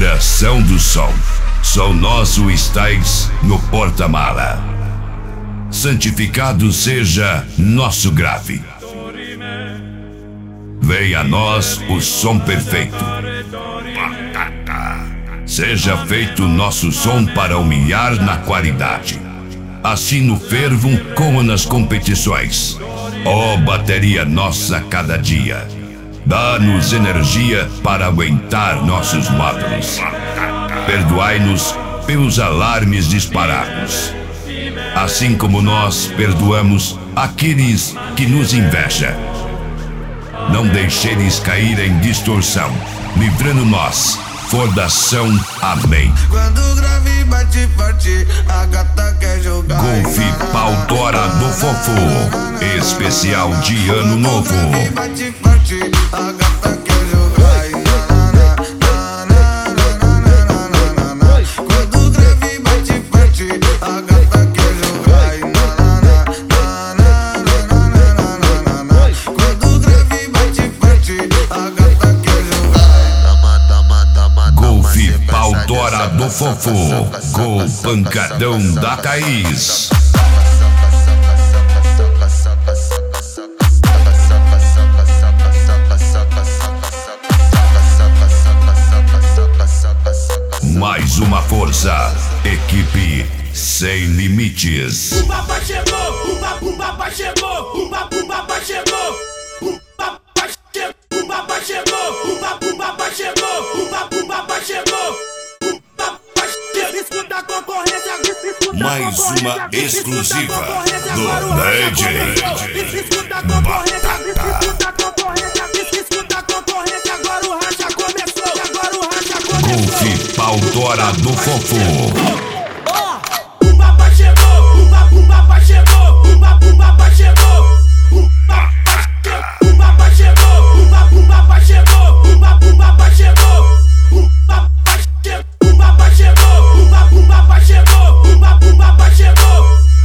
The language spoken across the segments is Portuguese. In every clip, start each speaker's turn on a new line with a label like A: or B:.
A: Coração do som. Som nosso estais no porta-mala. Santificado seja nosso grave. Venha a nós o som perfeito. Seja feito nosso som para humilhar na qualidade. Assim no fervo como nas competições. Ó bateria nossa cada dia. Dá-nos energia para aguentar nossos módulos. Perdoai-nos pelos alarmes disparados. Assim como nós perdoamos aqueles que nos invejam. Não deixeis cair em distorção, livrando-nos, fordação, amém.
B: Quando o grave bate forte, a gata quer jogar.
A: Golfe Pautora do Fofo, especial de Ano Novo.
B: Bate forte, a gata quer jogar. Quando o grave bate forte, a gata quer jogar. Quando o grave bate forte, a gata quer jogar.
A: Golfe Pautora do Fofo, Gol Pancadão da Thaís. Mais uma força, equipe sem limites.
C: O papai chegou, o papai chegou, o papai chegou, o papai chegou, o papai chegou, o papai chegou, o papai chegou, o papai chegou. Escuta a concorrência,
A: Mais uma exclusiva do DJ
C: escuta a concorrência, escuta a concorrência, escuta a concorrência. Agora o racha começou, agora o racha começou.
A: Golfe Pautora do Fofo.
C: O papai chegou, o papai chegou, o papai chegou, o papai chegou, o papai chegou, o papai chegou, o papai chegou, o papai chegou, o papai chegou, o papai chegou,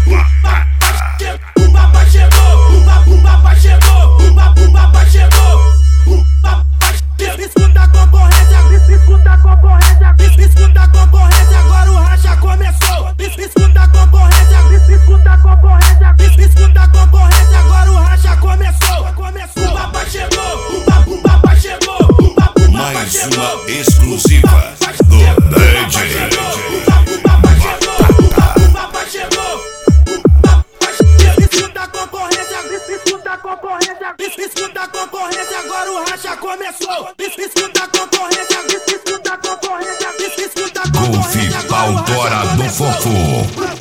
C: o papai chegou, o papai chegou, o papai chegou, o papai chegou. Escuta a concorrência, escuta a concorrência, escuta a concorrência. Agora o racha começou. Escuta a concorrência, escuta a concorrência, escuta a concorrência. Agora o racha começou. O papai chegou, o papai chegou, o papai
A: Mais
C: chegou.
A: uma exclusiva do DJ.
C: O papai chegou, o papai chegou, o papai chegou. Escuta a concorrência, escuta a concorrência, escuta a concorrência. Agora o racha começou. Escuta a concorrência, escuta a concorrência, escuta a concorrência.
A: Golfe Pautora do Fofo.